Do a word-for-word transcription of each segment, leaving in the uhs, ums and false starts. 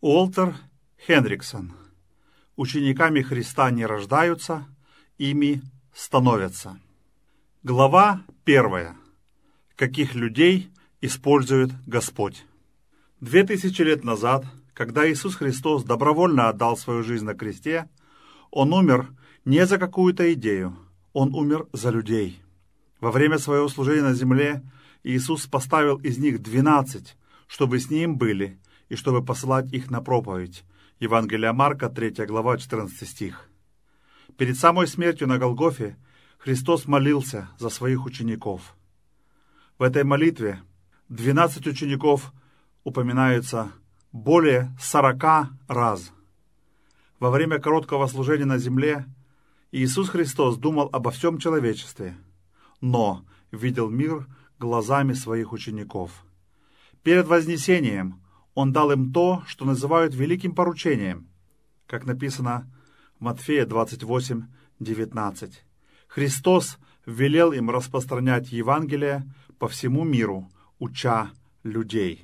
Уолтер Хенриксон. Учениками Христа не рождаются, ими становятся. Глава первая. Каких людей использует Господь? Две тысячи лет назад, когда Иисус Христос добровольно отдал свою жизнь на кресте, Он умер не за какую-то идею, Он умер за людей. Во время своего служения на земле Иисус поставил из них двенадцать, чтобы с Ним были, и чтобы посылать их на проповедь. Евангелие Марка, третья глава, четырнадцатый стих. Перед самой смертью на Голгофе Христос молился за своих учеников. В этой молитве двенадцать учеников упоминаются более сорока раз. Во время короткого служения на земле Иисус Христос думал обо всем человечестве, но видел мир глазами своих учеников. Перед вознесением Он дал им то, что называют великим поручением, как написано в Матфея двадцать восемь, девятнадцать. Христос велел им распространять Евангелие по всему миру, уча людей.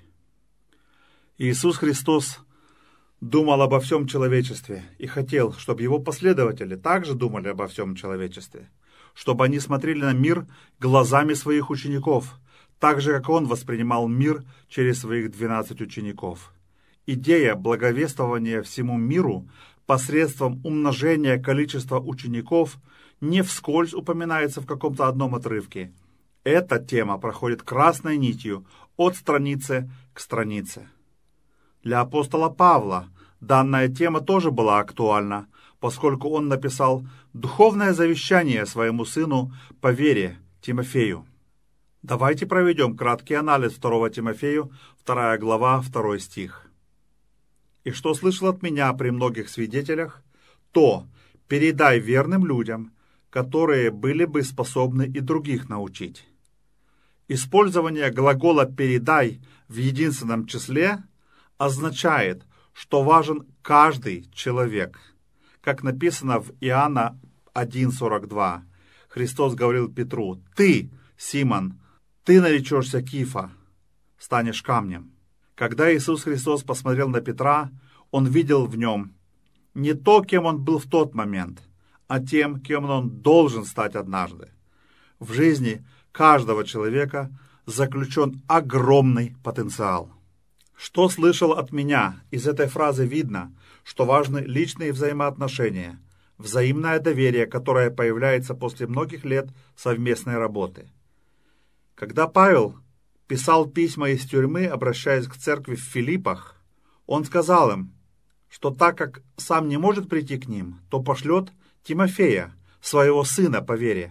Иисус Христос думал обо всем человечестве и хотел, чтобы Его последователи также думали обо всем человечестве, чтобы они смотрели на мир глазами своих учеников, так же, как Он воспринимал мир через своих двенадцать учеников. Идея благовествования всему миру посредством умножения количества учеников не вскользь упоминается в каком-то одном отрывке. Эта тема проходит красной нитью от страницы к странице. Для апостола Павла данная тема тоже была актуальна, поскольку он написал духовное завещание своему сыну по вере Тимофею. Давайте проведем краткий анализ второго Тимофею, вторая глава, второй стих. «И что слышал от меня при многих свидетелях, то передай верным людям, которые были бы способны и других научить». Использование глагола «передай» в единственном числе означает, что важен каждый человек. Как написано в Иоанна один сорок два, Христос говорил Петру: «Ты, Симон, ты наречешься Кифа, станешь камнем». Когда Иисус Христос посмотрел на Петра, Он видел в нем не то, кем он был в тот момент, а тем, кем он должен стать однажды. В жизни каждого человека заключен огромный потенциал. Что слышал от меня? Из этой фразы видно, что важны личные взаимоотношения, взаимное доверие, которое появляется после многих лет совместной работы. Когда Павел писал письма из тюрьмы, обращаясь к церкви в Филиппах, он сказал им, что так как сам не может прийти к ним, то пошлет Тимофея, своего сына по вере.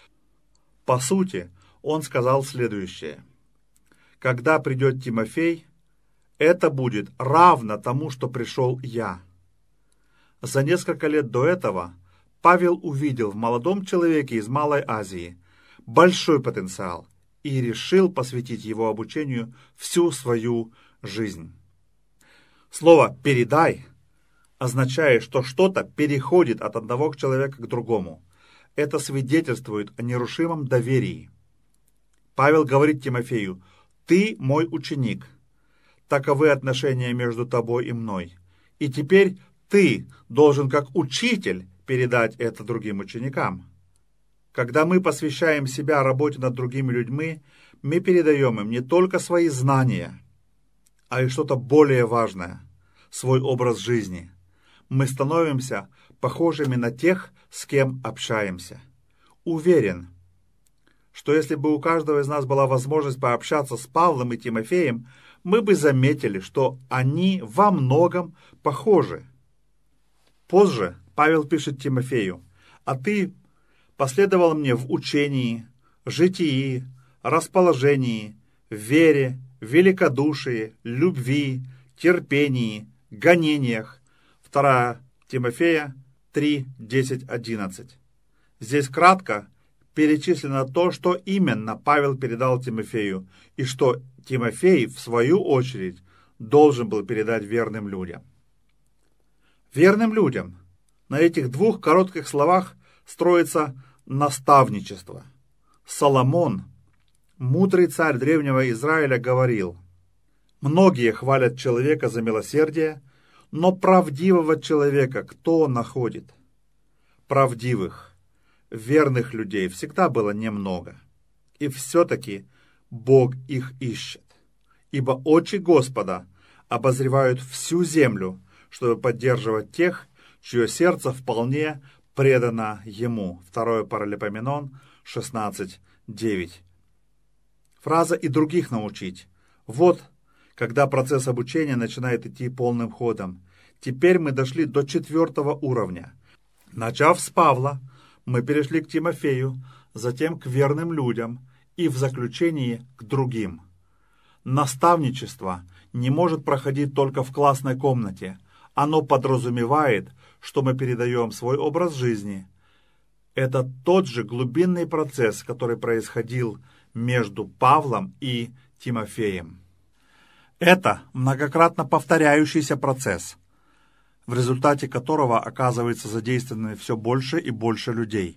По сути, он сказал следующее: «Когда придет Тимофей, это будет равно тому, что пришел я». За несколько лет до этого Павел увидел в молодом человеке из Малой Азии большой потенциал и решил посвятить его обучению всю свою жизнь. Слово «передай» означает, что что-то переходит от одного человека к другому. Это свидетельствует о нерушимом доверии. Павел говорит Тимофею: «Ты мой ученик. Таковы отношения между тобой и мной. И теперь ты должен как учитель передать это другим ученикам». Когда мы посвящаем себя работе над другими людьми, мы передаем им не только свои знания, а и что-то более важное – свой образ жизни. Мы становимся похожими на тех, с кем общаемся. Уверен, что если бы у каждого из нас была возможность пообщаться с Павлом и Тимофеем, мы бы заметили, что они во многом похожи. Позже Павел пишет Тимофею: «А ты последовал мне в учении, житии, расположении, вере, великодушии, любви, терпении, гонениях». вторая Тимофея три, десять, одиннадцать. Здесь кратко перечислено то, что именно Павел передал Тимофею, и что Тимофей, в свою очередь, должен был передать верным людям. Верным людям. На этих двух коротких словах строится наставничество. Соломон, мудрый царь древнего Израиля, говорил: «Многие хвалят человека за милосердие, Но правдивого человека кто находит? Правдивых, верных людей всегда было немного. И все-таки Бог их ищет. Ибо очи Господа обозревают всю землю, чтобы поддерживать тех, чье сердце вполне предано Ему. Второе Паралипоменон шестнадцать девять. Фраза «и других научить». Вот, когда процесс обучения начинает идти полным ходом. Теперь мы дошли до четвертого уровня. Начав с Павла, мы перешли к Тимофею, затем к верным людям и в заключении к другим. Наставничество не может проходить только в классной комнате. Оно подразумевает, что мы передаем свой образ жизни. Это тот же глубинный процесс, который происходил между Павлом и Тимофеем. Это многократно повторяющийся процесс, в результате которого оказывается задействованы все больше и больше людей.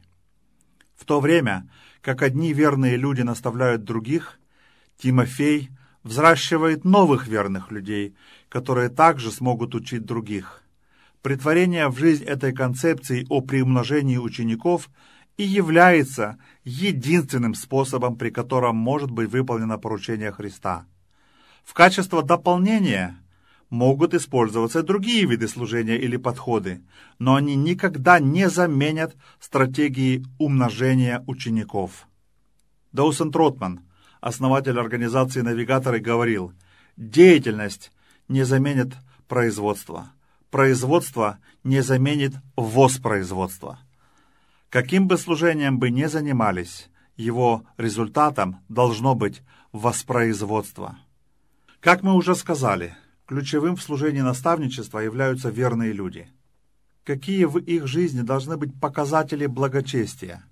В то время, как одни верные люди наставляют других, Тимофей взращивает новых верных людей, которые также смогут учить других. Претворение в жизнь этой концепции о приумножении учеников и является единственным способом, при котором может быть выполнено поручение Христа. В качестве дополнения могут использоваться другие виды служения или подходы, но они никогда не заменят стратегии умножения учеников. Доусон Тротман, основатель организации «Навигаторы», говорил: «Деятельность не заменит производство. Производство не заменит воспроизводство». Каким бы служением бы ни занимались, его результатом должно быть воспроизводство. Как мы уже сказали, ключевым в служении наставничества являются верные люди. Какие в их жизни должны быть показатели благочестия?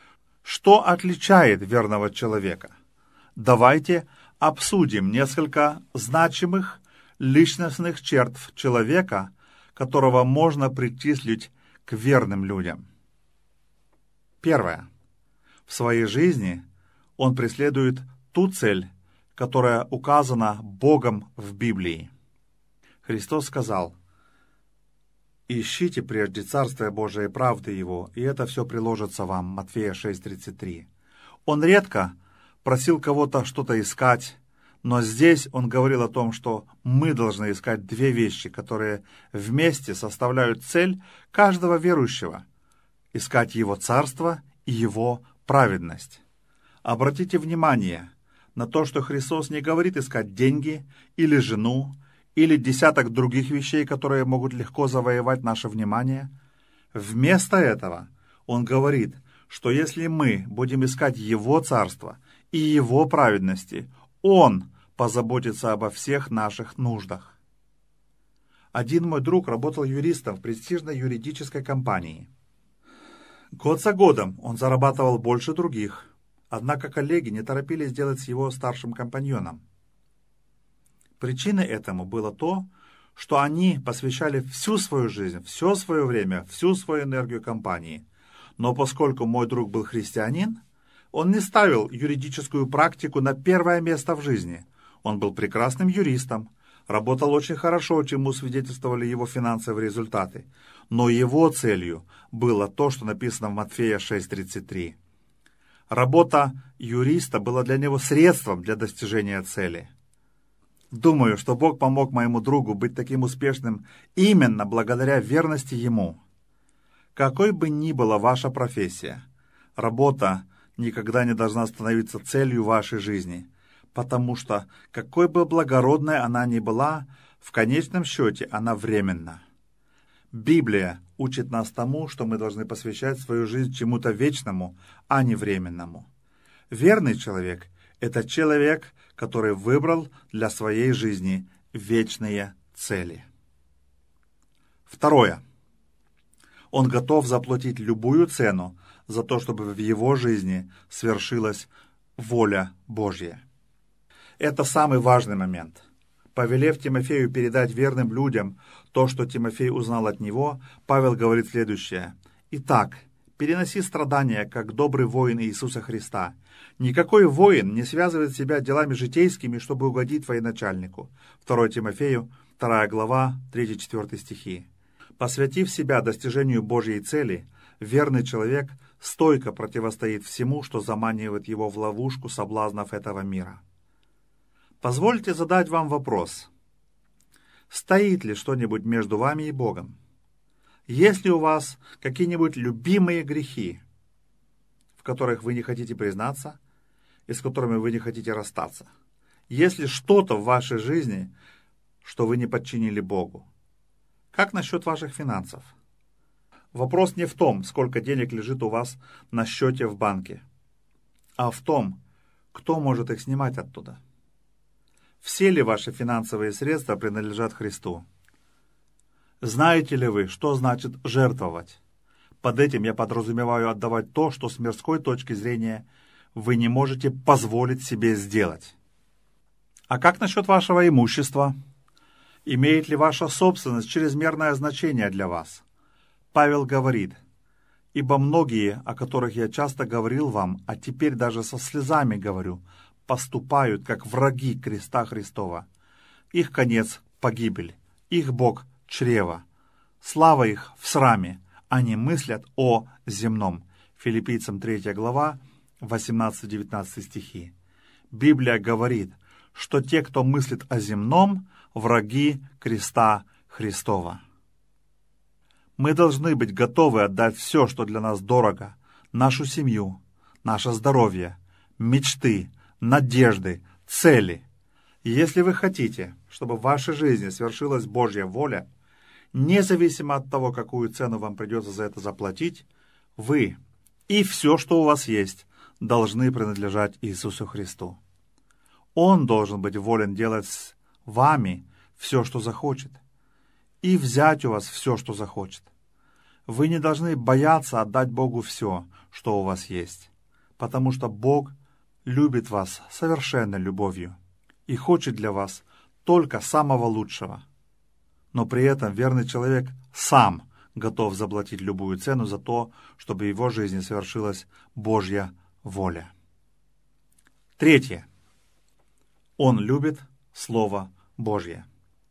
Что отличает верного человека? Давайте обсудим несколько значимых личностных черт человека, которого можно причислить к верным людям. Первое. В своей жизни он преследует ту цель, которая указана Богом в Библии. Христос сказал: «Ищите прежде Царствие Божие и правды Его, и это все приложится вам». Матфея шесть тридцать три. Он редко просил кого-то что-то искать, но здесь он говорил о том, что мы должны искать две вещи, которые вместе составляют цель каждого верующего: искать Его Царство и Его праведность. Обратите внимание на то, что Христос не говорит искать деньги или жену, или десяток других вещей, которые могут легко завоевать наше внимание. Вместо этого Он говорит, что если мы будем искать Его Царство и Его праведности, Он позаботится обо всех наших нуждах. Один мой друг работал юристом в престижной юридической компании. Год за годом он зарабатывал больше других, однако коллеги не торопились делать с его старшим компаньоном. Причиной этому было то, что они посвящали всю свою жизнь, все свое время, всю свою энергию компании. Но поскольку мой друг был христианин, он не ставил юридическую практику на первое место в жизни. Он был прекрасным юристом, работал очень хорошо, чему свидетельствовали его финансовые результаты. Но его целью было то, что написано в Матфея шесть тридцать три. Работа юриста была для него средством для достижения цели. Думаю, что Бог помог моему другу быть таким успешным именно благодаря верности Ему. Какой бы ни была ваша профессия, работа никогда не должна становиться целью вашей жизни, потому что, какой бы благородной она ни была, в конечном счете она временна. Библия учит нас тому, что мы должны посвящать свою жизнь чему-то вечному, а не временному. Верный человек – это человек, который выбрал для своей жизни вечные цели. Второе. Он готов заплатить любую цену за то, чтобы в его жизни свершилась воля Божья. Это самый важный момент. Повелев Тимофею передать верным людям то, что Тимофей узнал от него, Павел говорит следующее: «Итак, переноси страдания, как добрый воин Иисуса Христа. Никакой воин не связывает себя делами житейскими, чтобы угодить военачальнику». второе Тимофею, вторая глава, третий-четвёртый стихи. Посвятив себя достижению Божьей цели, верный человек стойко противостоит всему, что заманивает его в ловушку соблазнов этого мира. Позвольте задать вам вопрос. Стоит ли что-нибудь между вами и Богом? Есть ли у вас какие-нибудь любимые грехи, в которых вы не хотите признаться и с которыми вы не хотите расстаться? Есть ли что-то в вашей жизни, что вы не подчинили Богу? Как насчет ваших финансов? Вопрос не в том, сколько денег лежит у вас на счете в банке, а в том, кто может их снимать оттуда. Все ли ваши финансовые средства принадлежат Христу? Знаете ли вы, что значит жертвовать? Под этим я подразумеваю отдавать то, что с мирской точки зрения вы не можете позволить себе сделать. А как насчет вашего имущества? Имеет ли ваша собственность чрезмерное значение для вас? Павел говорит: «Ибо многие, о которых я часто говорил вам, а теперь даже со слезами говорю, поступают, как враги креста Христова. Их конец — погибель, их Бог — чрево, слава их в сраме, они мыслят о земном». Филиппийцам третья глава, восемнадцатый-девятнадцатый стихи. Библия говорит, что те, кто мыслит о земном, враги креста Христова. Мы должны быть готовы отдать все, что для нас дорого, нашу семью, наше здоровье, мечты, надежды, цели. И если вы хотите, чтобы в вашей жизни свершилась Божья воля, независимо от того, какую цену вам придется за это заплатить, вы и все, что у вас есть, должны принадлежать Иисусу Христу. Он должен быть волен делать с вами все, что захочет, и взять у вас все, что захочет. Вы не должны бояться отдать Богу все, что у вас есть, потому что Бог любит вас совершенной любовью и хочет для вас только самого лучшего. Но при этом верный человек сам готов заплатить любую цену за то, чтобы в его жизни совершилась Божья воля. Третье. Он любит Слово Божье.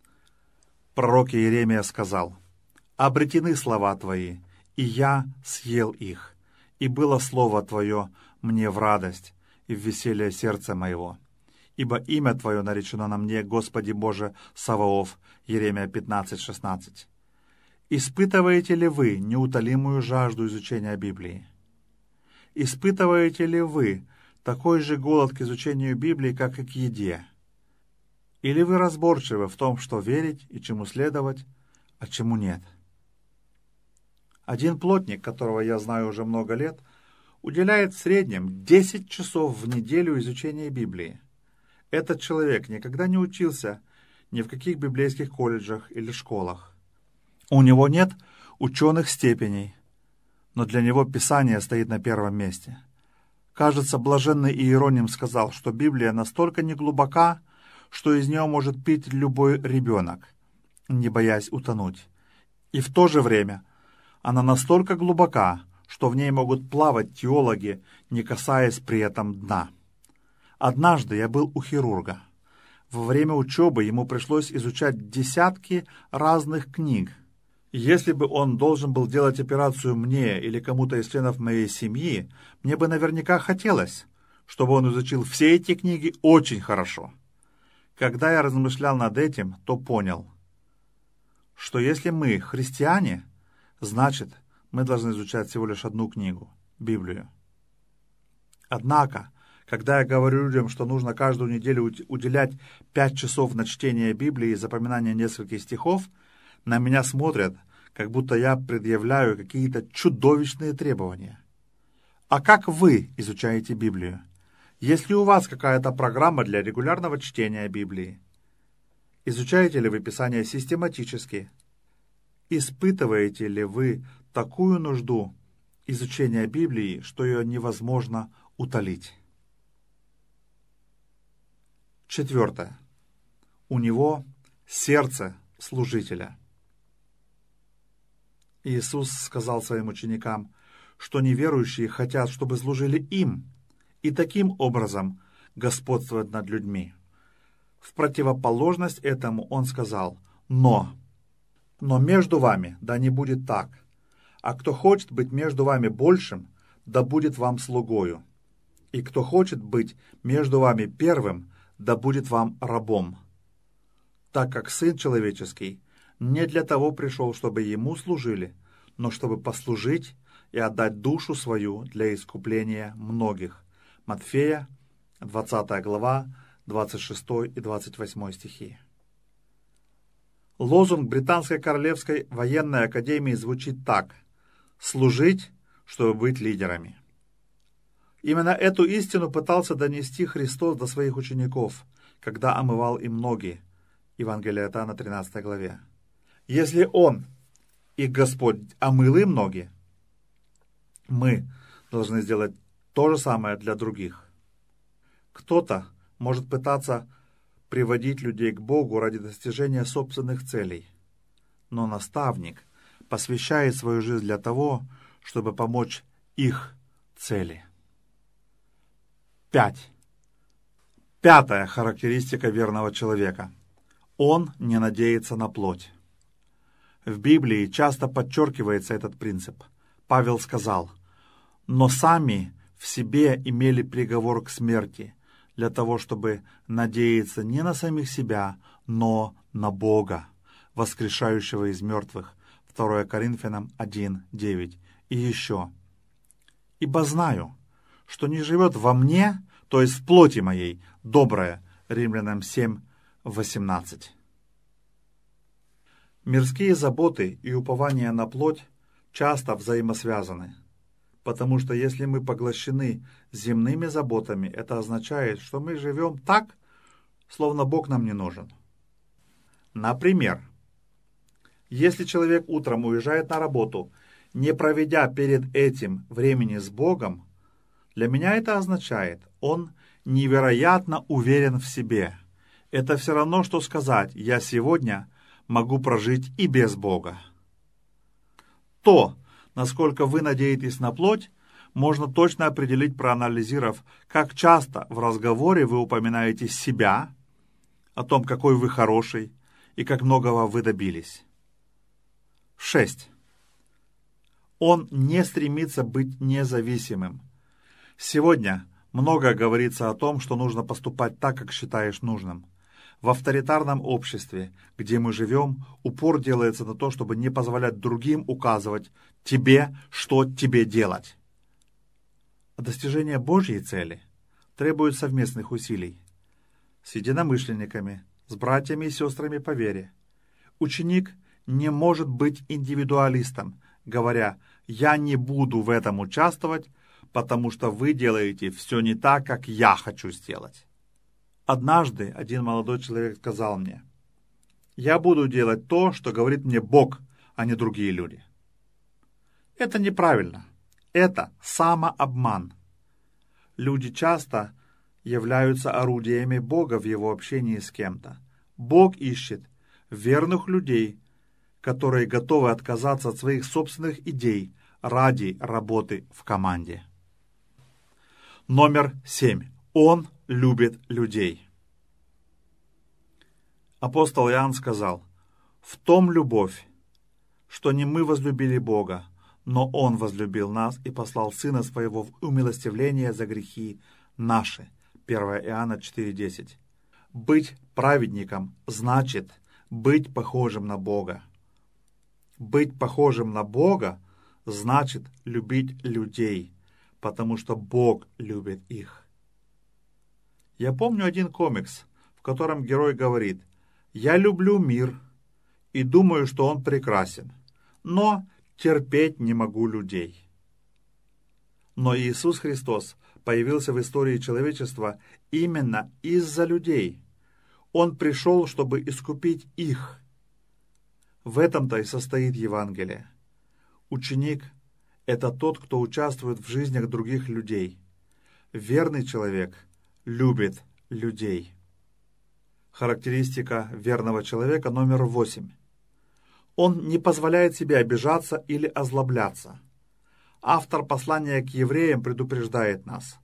Пророк Иеремия сказал: «Обретены слова Твои, и я съел их, и было Слово Твое мне в радость и в веселье сердца моего. Ибо имя Твое наречено на мне, Господи Боже Саваоф». Иеремия пятнадцать шестнадцать. Испытываете ли вы неутолимую жажду изучения Библии? Испытываете ли вы такой же голод к изучению Библии, как и к еде? Или вы разборчивы в том, что верить и чему следовать, а чему нет? Один плотник, которого я знаю уже много лет, уделяет в среднем десять часов в неделю изучению Библии. Этот человек никогда не учился ни в каких библейских колледжах или школах. У него нет ученых степеней, но для него Писание стоит на первом месте. Кажется, блаженный Иероним сказал, что Библия настолько неглубока, что из нее может пить любой ребенок, не боясь утонуть. И в то же время она настолько глубока, что в ней могут плавать теологи, не касаясь при этом дна. Однажды я был у хирурга. Во время учебы ему пришлось изучать десятки разных книг. Если бы он должен был делать операцию мне или кому-то из членов моей семьи, мне бы наверняка хотелось, чтобы он изучил все эти книги очень хорошо. Когда я размышлял над этим, то понял, что если мы христиане, значит, мы должны изучать всего лишь одну книгу – Библию. Однако, когда я говорю людям, что нужно каждую неделю уделять пять часов на чтение Библии и запоминание нескольких стихов, на меня смотрят, как будто я предъявляю какие-то чудовищные требования. А как вы изучаете Библию? Есть ли у вас какая-то программа для регулярного чтения Библии? Изучаете ли вы Писание систематически? Испытываете ли вы такую нужду изучения Библии, что ее невозможно утолить? Четвертое. У него сердце служителя. Иисус сказал своим ученикам, что неверующие хотят, чтобы служили им, и таким образом господствовать над людьми. В противоположность этому он сказал: Но, но между вами да не будет так. А кто хочет быть между вами большим, да будет вам слугою. И кто хочет быть между вами первым, да будет вам рабом. Так как Сын Человеческий не для того пришел, чтобы Ему служили, но чтобы послужить и отдать душу свою для искупления многих. Матфея, двадцатая глава, двадцать шестой и двадцать восьмой стихи. Лозунг Британской Королевской военной академии звучит так: «Служить, чтобы быть лидерами». Именно эту истину пытался донести Христос до своих учеников, когда омывал им ноги. Евангелие от Иоанна, тринадцатой главе. Если Он, их Господь, омыл им ноги, мы должны сделать то же самое для других. Кто-то может пытаться приводить людей к Богу ради достижения собственных целей, но наставник посвящает свою жизнь для того, чтобы помочь их цели. Пять. Пятая характеристика верного человека. Он не надеется на плоть. В Библии часто подчеркивается этот принцип. Павел сказал: «Но сами в себе имели приговор к смерти, для того, чтобы надеяться не на самих себя, но на Бога, воскрешающего из мертвых». второе Коринфянам один, девять. И еще: «Ибо знаю, что не живет во мне, то есть в плоти моей, доброе». Римлянам семь, восемнадцать. Мирские заботы и упование на плоть часто взаимосвязаны, потому что если мы поглощены земными заботами, это означает, что мы живем так, словно Бог нам не нужен. Например, если человек утром уезжает на работу, не проведя перед этим времени с Богом, для меня это означает, он невероятно уверен в себе. Это все равно, что сказать: «Я сегодня могу прожить и без Бога». То, насколько вы надеетесь на плоть, можно точно определить, проанализировав, как часто в разговоре вы упоминаете себя, о том, какой вы хороший и как многого вы добились. Шесть. Он не стремится быть независимым. Сегодня много говорится о том, что нужно поступать так, как считаешь нужным. В авторитарном обществе, где мы живем, упор делается на то, чтобы не позволять другим указывать тебе, что тебе делать. А достижение Божьей цели требует совместных усилий. С единомышленниками, с братьями и сестрами по вере. Ученик не может быть индивидуалистом, говоря: «Я не буду в этом участвовать, потому что вы делаете все не так, как я хочу сделать». Однажды один молодой человек сказал мне: «Я буду делать то, что говорит мне Бог, а не другие люди». Это неправильно. Это самообман. Люди часто являются орудиями Бога в его общении с кем-то. Бог ищет верных людей, которые готовы отказаться от своих собственных идей ради работы в команде. Номер семь. Он любит людей. Апостол Иоанн сказал: «В том любовь, что не мы возлюбили Бога, но Он возлюбил нас и послал Сына Своего в умилостивление за грехи наши». первое Иоанна четыре, десять. Быть праведником значит быть похожим на Бога. Быть похожим на Бога значит любить людей, потому что Бог любит их. Я помню один комикс, в котором герой говорит: «Я люблю мир и думаю, что он прекрасен, но терпеть не могу людей». Но Иисус Христос появился в истории человечества именно из-за людей. Он пришел, чтобы искупить их. В этом-то и состоит Евангелие. Ученик – это тот, кто участвует в жизнях других людей. Верный человек любит людей. Характеристика верного человека номер восемь. Он не позволяет себе обижаться или озлобляться. Автор послания к евреям предупреждает нас: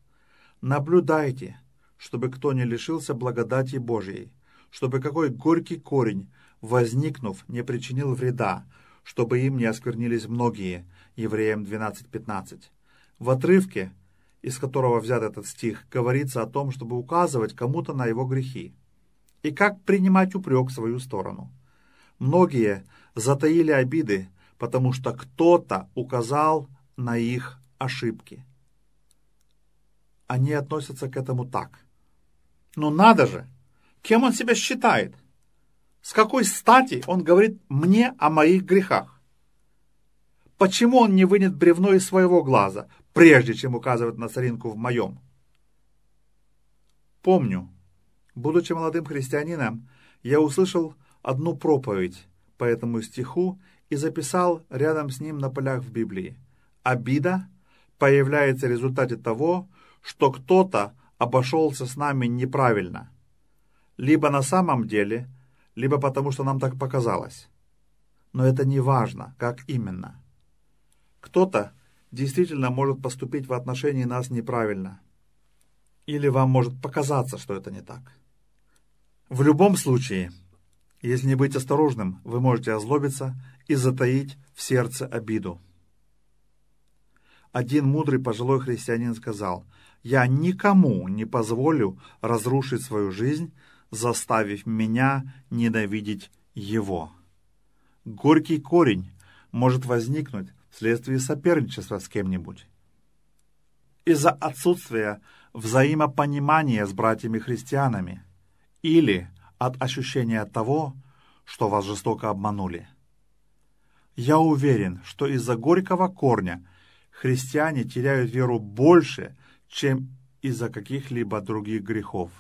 «Наблюдайте, чтобы кто не лишился благодати Божьей, чтобы какой горький корень возникнув, не причинил вреда, чтобы им не осквернились многие. Евреям двенадцать пятнадцать. В отрывке, из которого взят этот стих, говорится о том, чтобы указывать кому-то на его грехи и как принимать упрек в свою сторону. Многие затаили обиды, потому что кто-то указал на их ошибки. Они относятся к этому так. Ну надо же! Кем он себя считает? С какой стати он говорит мне о моих грехах? Почему он не вынет бревно из своего глаза, прежде чем указывать на соринку в моем? Помню, будучи молодым христианином, я услышал одну проповедь по этому стиху и записал рядом с ним на полях в Библии. Обида появляется в результате того, что кто-то обошелся с нами неправильно. Либо на самом деле, либо потому, что нам так показалось. Но это не важно, как именно. Кто-то действительно может поступить в отношении нас неправильно. Или вам может показаться, что это не так. В любом случае, если не быть осторожным, вы можете озлобиться и затаить в сердце обиду. Один мудрый пожилой христианин сказал: «Я никому не позволю разрушить свою жизнь, заставив меня ненавидеть его». Горький корень может возникнуть вследствие соперничества с кем-нибудь. Из-за отсутствия взаимопонимания с братьями-христианами или от ощущения того, что вас жестоко обманули. Я уверен, что из-за горького корня христиане теряют веру больше, чем из-за каких-либо других грехов.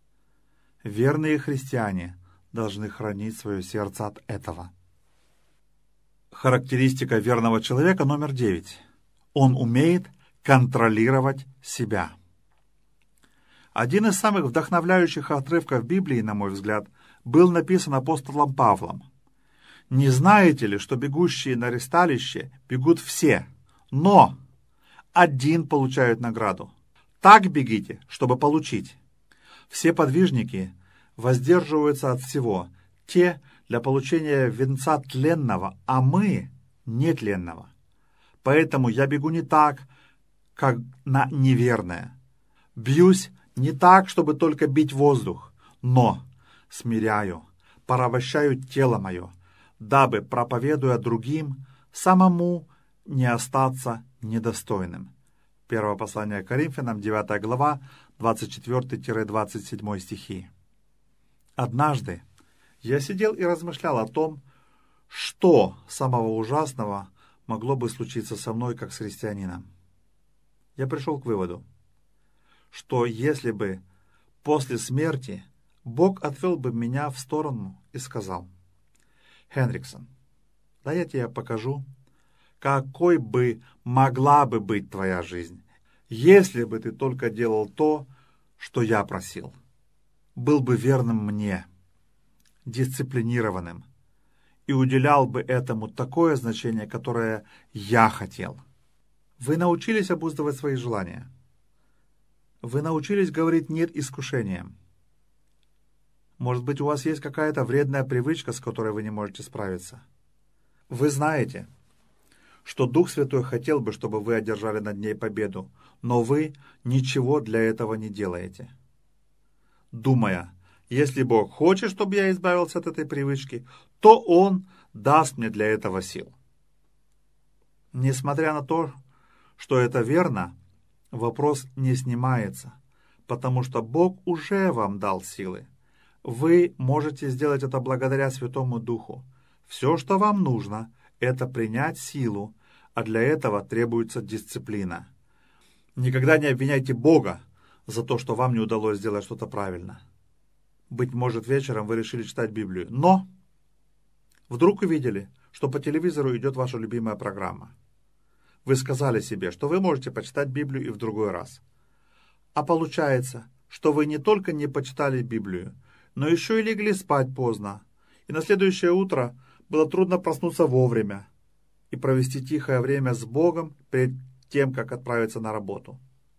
Верные христиане должны хранить свое сердце от этого. Характеристика верного человека номер девять. Он умеет контролировать себя. Один из самых вдохновляющих отрывков Библии, на мой взгляд, был написан апостолом Павлом. «Не знаете ли, что бегущие на ристалище бегут все, но один получает награду? Так бегите, чтобы получить». Все подвижники воздерживаются от всего, те для получения венца тленного, а мы нетленного. Поэтому я бегу не так, как на неверное. Бьюсь не так, чтобы только бить воздух, но смиряю, порабощаю тело мое, дабы, проповедуя другим, самому не остаться недостойным. Первое послание к Коринфянам, девятая глава, двадцать четвёртый — двадцать седьмой стихи. Однажды я сидел и размышлял о том, что самого ужасного могло бы случиться со мной, как с христианином. Я пришел к выводу, что если бы после смерти Бог отвел бы меня в сторону и сказал: «Хендриксон, да я тебе покажу, какой бы могла бы быть твоя жизнь, если бы ты только делал то, что я просил, был бы верным мне, дисциплинированным и уделял бы этому такое значение, которое я хотел». Вы научились обуздывать свои желания. Вы научились говорить «нет» искушениям. Может быть, у вас есть какая-то вредная привычка, с которой вы не можете справиться. Вы знаете, что Дух Святой хотел бы, чтобы вы одержали над ней победу, но вы ничего для этого не делаете. Думая: если Бог хочет, чтобы я избавился от этой привычки, то Он даст мне для этого сил. Несмотря на то, что это верно, вопрос не снимается, потому что Бог уже вам дал силы. Вы можете сделать это благодаря Святому Духу. Все, что вам нужно, это принять силу, а для этого требуется дисциплина. Никогда не обвиняйте Бога за то, что вам не удалось сделать что-то правильно. Быть может, вечером вы решили читать Библию, но вдруг увидели, что по телевизору идет ваша любимая программа. Вы сказали себе, что вы можете почитать Библию и в другой раз. А получается, что вы не только не почитали Библию, но еще и легли спать поздно, и на следующее утро было трудно проснуться вовремя и провести тихое время с Богом перед тем, как отправиться на работу.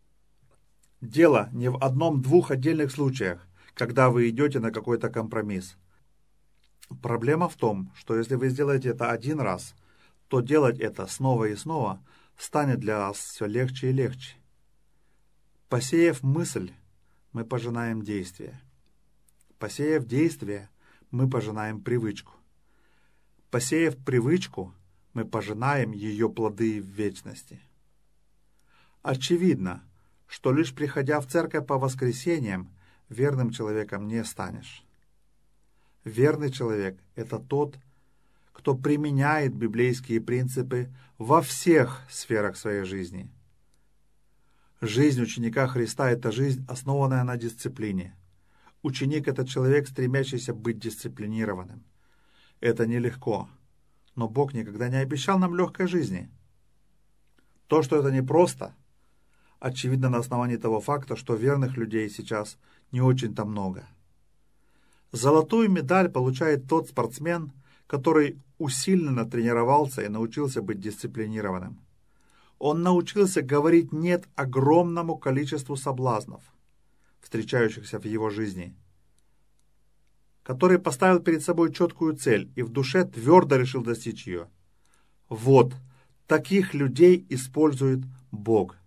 Дело не в одном-двух отдельных случаях, когда вы идете на какой-то компромисс. Проблема в том, что если вы сделаете это один раз, то делать это снова и снова станет для вас все легче и легче. Посеяв мысль, мы пожинаем действие. Посеяв действие, мы пожинаем привычку. Посеяв привычку, мы пожинаем ее плоды в вечности. Очевидно, что лишь приходя в церковь по воскресеньям, верным человеком не станешь. Верный человек – это тот, кто применяет библейские принципы во всех сферах своей жизни. Жизнь ученика Христа – это жизнь, основанная на дисциплине. Ученик – это человек, стремящийся быть дисциплинированным. Это нелегко, но Бог никогда не обещал нам легкой жизни. То, что это непросто, очевидно на основании того факта, что верных людей сейчас не очень-то много. Золотую медаль получает тот спортсмен, который усиленно тренировался и научился быть дисциплинированным. Он научился говорить «нет» огромному количеству соблазнов, встречающихся в его жизни, который поставил перед собой четкую цель и в душе твердо решил достичь ее. Вот, таких людей использует Бог.